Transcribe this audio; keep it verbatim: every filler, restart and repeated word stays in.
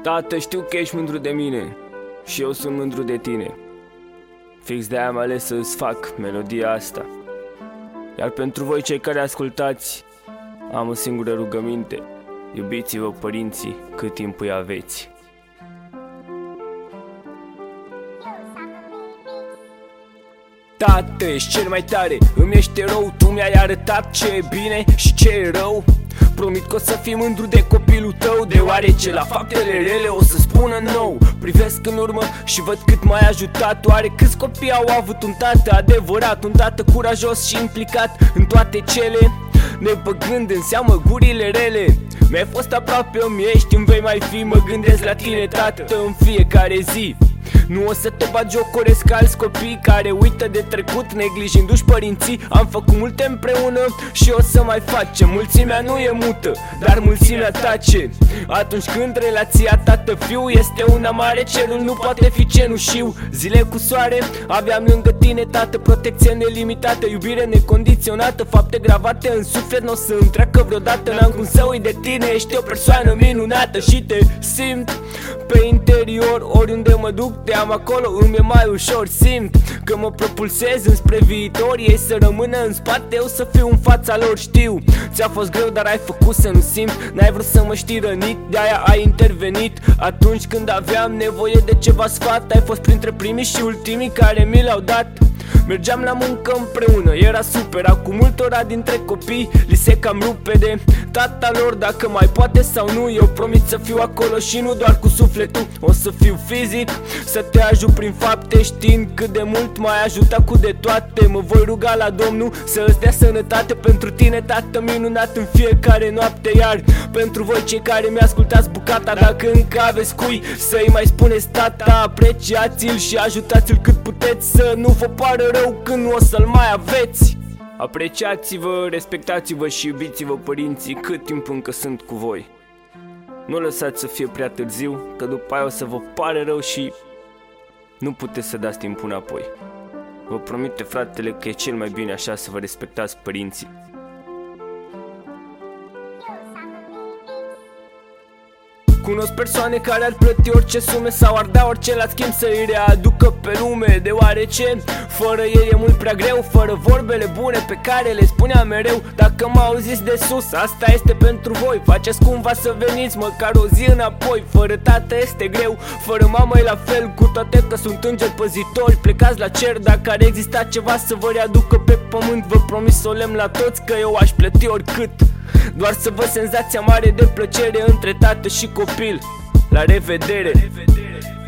Tată, știu că ești mândru de mine și eu sunt mândru de tine. Fix de-aia am ales să îți fac melodia asta. Iar pentru voi cei care ascultați, am o singură rugăminte: iubiți-vă părinții cât timp îi aveți. Tată, ești cel mai tare, îmi ești erou. Tu mi-ai arătat ce e bine și ce e rău. Promit că o să fii mândru de copilul tău, deoarece la faptele rele o să spună nou. Privesc în urmă și văd cât m-ai ajutat. Oare câți copii au avut un tată adevărat, un tată curajos și implicat în toate cele, nebăgând în seamă gurile rele. Mi-ai fost aproape, îmi ești, îmi vei mai fi. Mă gândesc la tine, tată, în fiecare zi. Nu o să te bagiocoresc ca alți copii care uită de trecut, neglijindu-și părinții. Am făcut multe împreună și o să mai facem. Mulțimea nu e mută, dar mulțimea tace. Atunci când relația tată-fiu este una mare, cerul nu poate fi cenușiu. Zile cu soare aveam lângă tine, tată, protecție nelimitată, iubire necondiționată, fapte gravate în suflet, n-o să îmi treacă vreodată. N-am cum să uit de tine, ești o persoană minunată și te simt pe interior. Oriunde mă duc, te am acolo, îmi e mai ușor. Simt că mă propulsez înspre viitor. Ei să rămână în spate, eu să fiu în fața lor. Știu, ți-a fost greu, dar ai făcut să nu simt. N-ai vrut să mă știi rănit, de-aia ai intervenit. Atunci când aveam nevoie de ceva sfat, ai fost printre primii și ultimii care mi l-au dat. Mergeam la muncă împreună, era super. Acum multora dintre copii li se cam rupe de tata lor, dacă mai poate sau nu. Eu promit să fiu acolo și nu doar cu sufletul. O să fiu fizic, să te ajut prin fapte, știind cât de mult m-ai ajutat cu de toate. Mă voi ruga la Domnul să îți dea sănătate pentru tine, tată minunat, în fiecare noapte. Iar pentru voi cei care mi-ascultați bucata, dacă încă aveți cui să-i mai spuneți tata, apreciați-l și ajutați-l cât puteți, să nu vă pară rău când nu o să-l mai aveți. Apreciați-vă, respectați-vă și iubiți-vă părinții cât timp încă sunt cu voi. Nu lăsați să fie prea târziu, că după aia o să vă pare rău și nu puteți să dați timpul înapoi. Vă promite fratele că e cel mai bine așa, să vă respectați părinții. Cunosc persoane care ar plăti orice sume sau ar da orice la schimb să îi readucă pe lume, deoarece fără ei e mult prea greu. Fără vorbele bune pe care le spunea mereu. Dacă m-auziți de sus, asta este pentru voi. Faceți cumva să veniți măcar o zi înapoi. Fără tată este greu, fără mamă e la fel, cu toate că sunt îngeri păzitori plecați la cer. Dacă ar exista ceva să vă readucă pe pământ, vă promis solemn la toți că eu aș plăti oricât, doar să vă senzația mare de plăcere între tată și copil. La revedere!